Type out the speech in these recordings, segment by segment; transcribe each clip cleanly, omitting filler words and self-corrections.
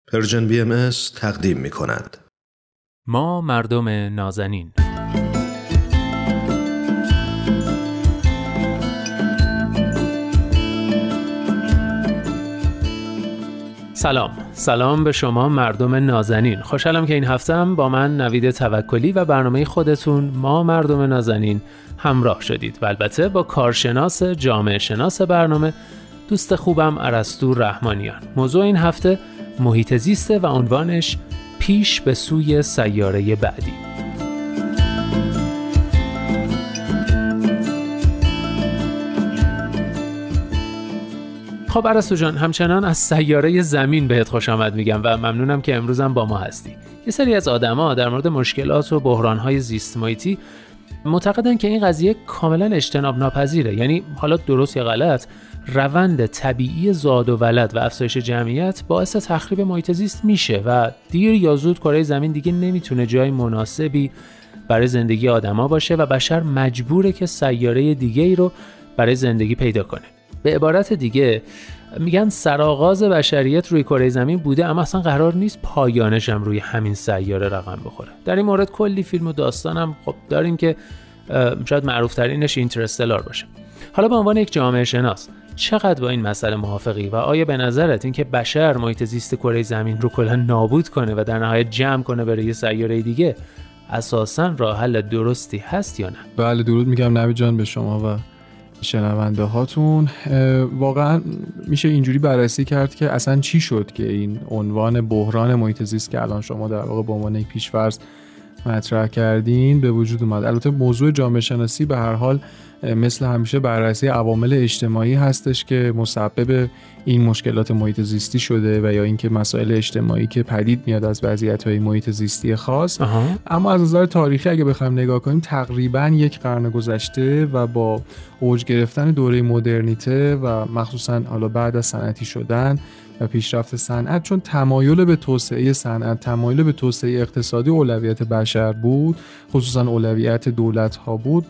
پرژن BMS تقدیم می کند. ما مردم نازنین. سلام به شما مردم نازنین. خوشحالم که این هفته هم با من نوید توکلی و برنامه خودتون ما مردم نازنین همراه شدید و البته با کارشناس جامعه شناس برنامه دوست خوبم ارسطو رحمانیان. موضوع این هفته محیط زیسته و عنوانش پیش به سوی سیاره بعدی. خب ارسطو جان، همچنان از سیاره زمین بهت خوش آمد میگم و ممنونم که امروزم با ما هستی. یه سری از آدما در مورد مشکلات و بحران‌های زیست محیطی معتقدن که این قضیه کاملا اجتناب ناپذیره، یعنی حالا درست یا غلط روند طبیعی زاد و ولد و افزایش جمعیت باعث تخریب محیط زیست میشه و دیر یا زود کره زمین دیگه نمیتونه جای مناسبی برای زندگی آدما باشه و بشر مجبوره که سیاره دیگه‌ای رو برای زندگی پیدا کنه. به عبارت دیگه میگن سرآغاز بشریت روی کره زمین بوده، اما اصلا قرار نیست پایانش هم روی همین سیاره رقم بخوره. در این مورد کلی فیلم و داستان هم خب داریم که شاید معروف ترینش اینترستلار باشه. حالا به عنوان یک جامعه شناس چقدر با این مسئله موافقی و آیا به نظرت این که بشر محیط زیست کره زمین رو کلا نابود کنه و در نهایت جمع کنه برای یه سیاره دیگه اساساً راه حل درستی هست یا نه؟ بله، درود میگم نوید جان به شما و شنونده هاتون. واقعا میشه اینجوری بررسی کرد که اصلا چی شد که این عنوان بحران محیط زیست که الان شما در واقع به عنوان یک پیش‌فرض مطرح کردین به وجود اومد. البته موضوع جامعه شناسی به هر حال مثل همیشه بررسی عوامل اجتماعی هستش که مسبب این مشکلات محیط زیستی شده و یا اینکه مسائل اجتماعی که پدید میاد از وضعیت‌های محیط زیستی خاص. اما از نظر تاریخی اگه بخوایم نگاه کنیم تقریباً یک قرن گذشته و با اوج گرفتن دوره مدرنیته و مخصوصاً حالا بعد از صنعتی شدن و پیشرفت صنعت، چون تمایل به توسعه صنعت، تمایل به توسعه اقتصادی اولویت بشر بود، خصوصاً اولویت دولت‌ها بود،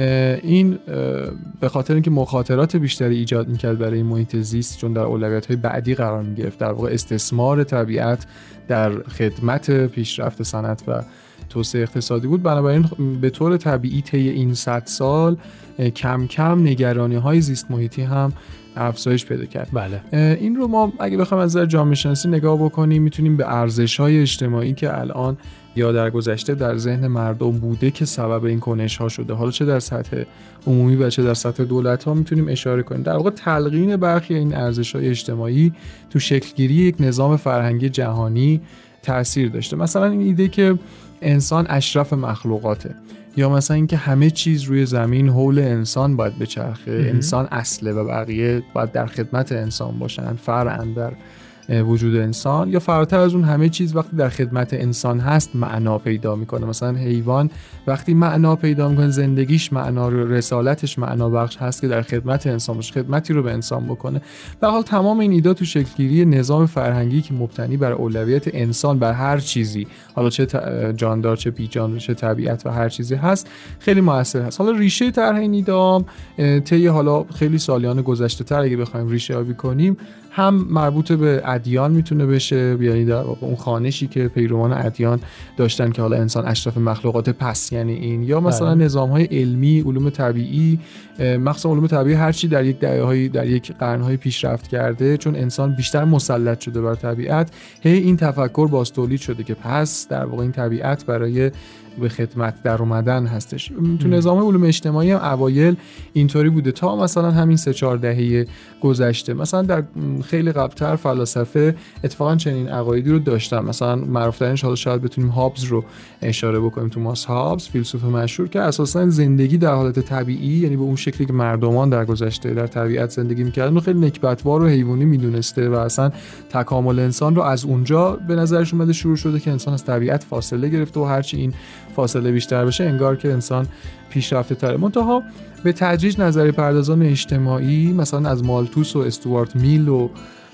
این به خاطر اینکه مخاطرات بیشتری ایجاد می‌کرد برای محیط زیست، چون در اولویت‌های بعدی قرار می‌گرفت، در واقع استثمار طبیعت در خدمت پیشرفت صنعت و توسعه اقتصادی بود. بنابراین به طور طبیعی طی این 100 سال کم کم نگرانی‌های زیست محیطی هم افزایش پیدا کرد. بله. این رو ما اگه بخوایم از نظر جامعه شناسی نگاه بکنیم میتونیم به ارزش‌های اجتماعی که الان یا در گذشته در ذهن مردم بوده که سبب این کنش‌ها شده، حالا چه در سطح عمومی و چه در سطح دولت‌ها، میتونیم اشاره کنیم. در واقع تلقین برخی این ارزش‌های اجتماعی تو شکل‌گیری یک نظام فرهنگی جهانی تأثیر داشته. مثلا این ایده که انسان اشرف مخلوقاته، یا مثلا اینکه همه چیز روی زمین حول انسان باید بچرخه، انسان اصله و بقیه باید در خدمت انسان باشن، فرعن در وجود انسان، یا فراتر از اون همه چیز وقتی در خدمت انسان هست معنا پیدا میکنه. مثلا حیوان وقتی معنا پیدا میکنه، زندگیش معنا، رسالتش معنا بخش هست که در خدمت انسان باشه، خدمتی رو به انسان بکنه. به حال تمام این ایده تو شکلگیری نظام فرهنگی که مبتنی بر اولویت انسان بر هر چیزی، حالا چه جاندار چه بیجان چه طبیعت و هر چیزی هست، خیلی موثر هست. حالا ریشه طرح این ایده طی حالا خیلی سالیان گذشته تر اگه بخوایم ریشه یابی کنیم، هم مربوط به ادیان میتونه بشه، یعنی در اون خوانشی که پیروان ادیان داشتن که حالا انسان اشرف مخلوقات پس یعنی این، یا مثلا نظام‌های علمی، علوم طبیعی، مخصوصا علوم طبیعی هرچی در یک دهه‌های در یک قرن‌های پیشرفت کرده، چون انسان بیشتر مسلط شده بر طبیعت، این تفکر باز تولید شده که پس در واقع این طبیعت برای به خدمت در اومدن هستش. تو نظام علوم اجتماعی هم اوایل اینطوری بوده تا مثلا همین 3-4 دهه گذشته. مثلا در خیلی قبل‌تر فلاسفه اتفاقا چنین عقایدی رو داشتن. مثلا معروف‌ترینش حالا شاید بتونیم هابز رو اشاره بکنیم، توماس هابز، فیلسوف مشهور، که اساسا زندگی در حالت طبیعی، یعنی به اون شکلی که مردمان در گذشته در طبیعت زندگی می‌کردن، رو خیلی نکبت‌بار و حیوانی می‌دونسته و اصلا تکامل انسان رو از اونجا به نظرش اومده شروع شده که انسان از طبیعت فاصله گرفته و هرچی این فاصله بیشتر بشه انگار که انسان پیشرفته تره. منتها به تدریج نظریه پردازان اجتماعی مثلا از مالتوس و استوارت میل و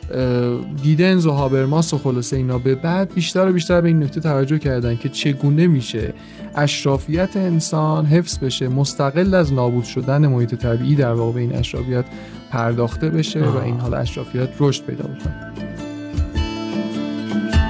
گیدنز و هابرماس و خلاصه اینا به بعد بیشتر و بیشتر به این نکته توجه کردن که چگونه میشه اشرافیت انسان حفظ بشه، مستقل از نابود شدن محیط طبیعی در واقع به این اشرافیت پرداخته بشه و این حالا اشرافیت رشد پیدا بکنه.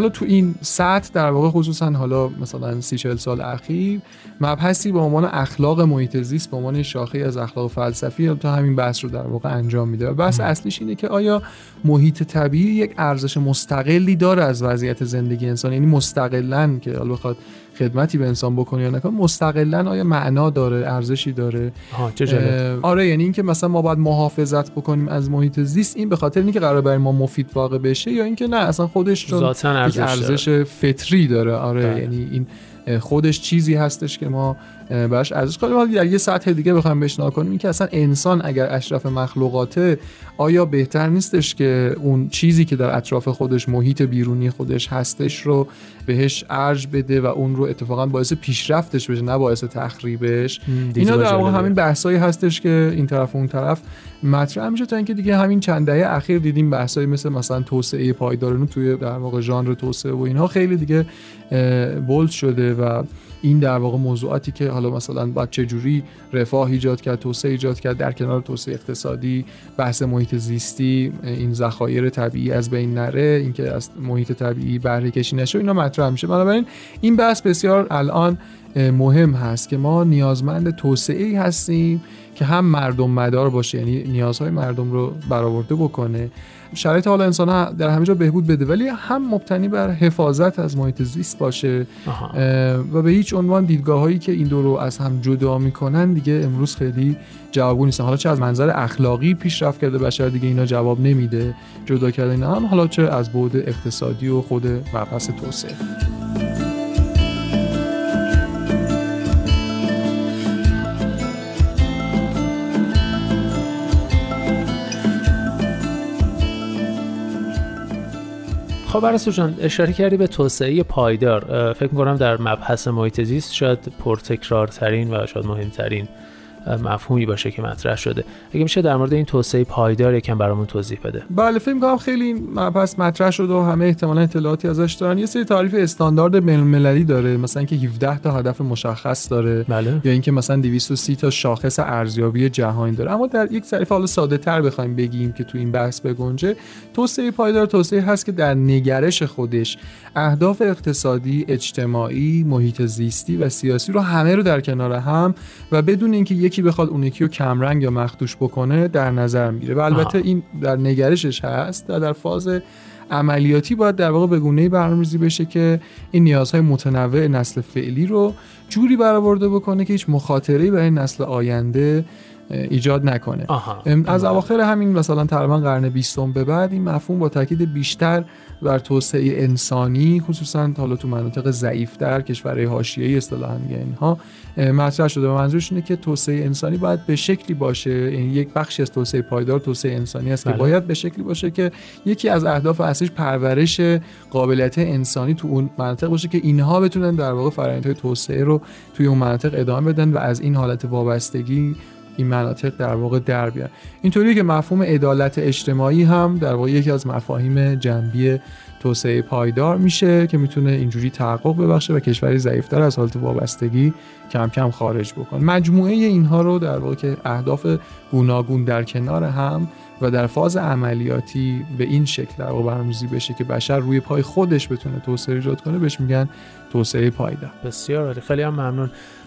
حالا تو این سطح در واقع خصوصا حالا مثلا 30-40 سال اخیر مبحثی به عنوان اخلاق محیط زیست به عنوان شاخه از اخلاق فلسفی تا همین بحث رو در واقع انجام میده. و بحث اصلیش اینه که آیا محیط طبیعی یک ارزش مستقلی داره از وضعیت زندگی انسان، یعنی مستقلاً که حالا بخواد خدمتی به انسان بکنه یا نکنه، مستقلاً آیا معنا داره، ارزشی داره؟ آره، یعنی اینکه مثلا ما باید محافظت بکنیم از محیط زیست، این به خاطر اینکه قراره برای ما مفید واقع بشه، یا اینکه نه اصلا خودش ذاتاً ارزش فطری داره؟ آره یعنی این خودش چیزی هستش که ما براش ارزش قائلیم. در یه سطح دیگه بخوایم بهش نگاه کنیم، این که اصلا انسان اگر اشرف مخلوقاته، آیا بهتر نیستش که اون چیزی که در اطراف خودش، محیط بیرونی خودش هستش رو بهش ارج بده و اون رو اتفاقا باعث پیشرفتش بشه نه باعث تخریبش؟ اینا در واقع همین بحثایی هستش که این طرف و اون طرف مطرح میشه، تا اینکه دیگه همین چند دهه اخیر دیدیم بحثایی مثلا توسعه پایدارانه توی در واقع ژانر توسعه و اینها خیلی دیگه بولد شده و این در واقع موضوعاتی که حالا مثلا باید چجوری رفاه ایجاد کرد، توسعه ایجاد کرد، در کنار توسعه اقتصادی بحث محیط زیستی، این ذخایر طبیعی از بین نره، اینکه از محیط طبیعی بهره کشی نشه، اینا مطرح میشه. بنابراین این بحث بسیار الان مهم هست که ما نیازمند توسعه‌ای هستیم که هم مردم مدار باشه، یعنی نیازهای مردم رو برآورده بکنه، شرایط حال انسان‌ها در همه جا بهبود بده، ولی هم مبتنی بر حفاظت از محیط زیست باشه. و به هیچ عنوان دیدگاه‌هایی که این دو رو از هم جدا می‌کنن دیگه امروز خیلی جوابگو نیستن. حالا چه از منظر اخلاقی پیشرفت کرده بشر دیگه اینا جواب نمیده جدا کردن اینا، هم حالا چه از بعد اقتصادی و خود مبحث توسعه. خب عرستو جان، اشاره کردی به توسعه پایدار. فکر می‌کنم در مبحث محیط زیست شاید پرتکرارترین و شاید مهمترین مفهومی باشه که مطرح شده. اگه میشه در مورد این توسعه پایدار یکم برامون توضیح بده. بله، فکر می‌کنم خیلی این مبحث مطرح شده و همه احتمالاً اطلاعاتی ازش دارن. یه سری تعریف استاندارد بین‌المللی داره، مثلا که 17 تا هدف مشخص داره. بله. یا اینکه مثلا 230 تا شاخص ارزیابی جهانی داره. اما در یک تعریف حالا ساده‌تر بخوایم بگیم که تو این بحث بگنجه، توسعه پایدار توسعه هست که در نگرش خودش اهداف اقتصادی، اجتماعی، محیط زیستی و سیاسی رو همه رو در کنار هم و بدون اینکه یکی بخواد اون یکی رو کمرنگ یا مخدوش بکنه در نظر میگیره. و البته این در نگرشش هست و در فاز عملیاتی باید در واقع به گونه‌ای برنامه‌ریزی بشه که این نیازهای متنوع نسل فعلی رو جوری برآورده بکنه که هیچ مخاطره‌ای برای نسل آینده ایجاد نکنه. از اواخر همین مثلا تقریبا قرن 20 به بعد این مفهوم با تاکید بیشتر بر توسعه انسانی، خصوصا حالا تو مناطق ضعیف‌تر، کشورهای حاشیه‌ای اصطلاحاً میگن اینها، مطرح شده. و منظورش اینه که توسعه انسانی باید به شکلی باشه، یعنی یک بخشی از توسعه پایدار توسعه انسانی است که باید به شکلی باشه که یکی از اهداف اصلیش پرورش قابلیت انسانی تو اون مناطق باشه که اینها بتونن در واقع فرآیندهای توسعه رو توی اون مناطق ادامه بدن و از این حالت وابستگی این مناطق در واقع در بیان. اینطوریه که مفهوم عدالت اجتماعی هم در واقع یکی از مفاهیم جنبی توسعه پایدار میشه که میتونه اینجوری تحقق ببخشه و کشوری ضعیف‌تر از حالت وابستگی کم کم خارج بکنه. مجموعه اینها رو در واقع که اهداف گوناگون در کنار هم و در فاز عملیاتی به این شکل در واقع برنامه‌ریزی بشه که بشر روی پای خودش بتونه توسعه ایجاد کنه، بهش میگن توسعه پایدار. بسیار عالی، خیلی هم ممنون.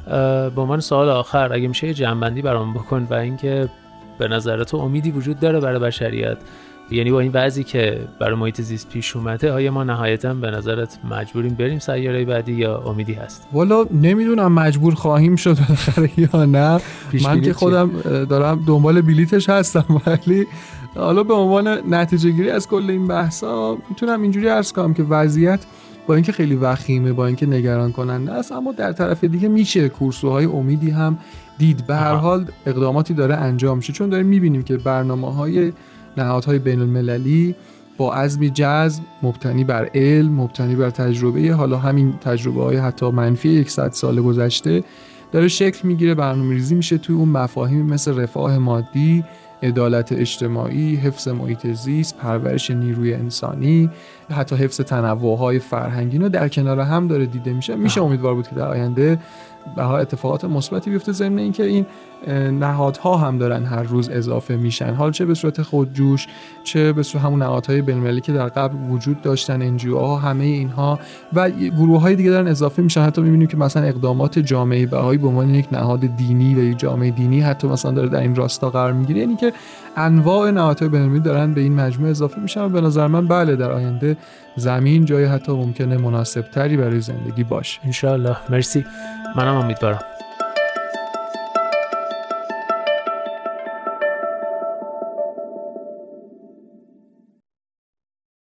به عنوان سوال آخر اگه میشه یه جنبندی برام بکن و اینکه به نظر تو امیدی وجود داره برای بشریت؟ یعنی با این وضعی که برای محیط زیست پیش اومده، آیا ما نهایتاً به نظرت مجبوریم بریم سیاره بعدی یا امیدی هست؟ والا نمیدونم مجبور خواهیم شد بالاخره یا نه. من که خودم دارم دنبال بلیتش هستم، ولی حالا به عنوان نتیجه گیری از کل این بحثا میتونم اینجوری عرض کنم که وضعیت با اینکه خیلی وخیمه، با اینکه نگران کننده است، اما در طرف دیگه میشه کورسوهای امیدی هم دید. به هر حال اقداماتی داره انجام میشه، چون داریم میبینیم که برنامه‌های نهادهای بین‌المللی با عزمی جزم، مبتنی بر علم، مبتنی بر تجربه، حالا همین تجربه‌های حتی منفی 100 سال گذشته داره شکل میگیره، برنامه‌ریزی میشه توی اون مفاهیم مثل رفاه مادی، عدالت اجتماعی، حفظ محیط زیست، پرورش نیروی انسانی، حتی حفظ تنوع‌های فرهنگی رو در کنار هم داره دیده میشه. میشه امیدوار بود که در آینده اتفاقات مثبتی بیفته، ضمن اینکه این نهادها هم دارن هر روز اضافه میشن، حالا چه به صورت خودجوش چه به صورت همون نهادهای بین‌المللی که در قبل وجود داشتن، NGO ها، همه اینها و گروه‌های دیگه دارن اضافه میشن. حتی می‌بینیم که مثلا اقدامات جامعه بهایی به عنوان یک نهاد دینی و یک جامعه دینی حتی مثلا داره در این راستا قرار میگیره، یعنی که انواع نهادهای بین‌المللی دارن به این مجموعه اضافه میشن و به نظر من بله در آینده زمین جای حتی ممکنه مناسب‌تری برای زندگی باشه. ان شاء الله. مرسی، منم امیدوارم.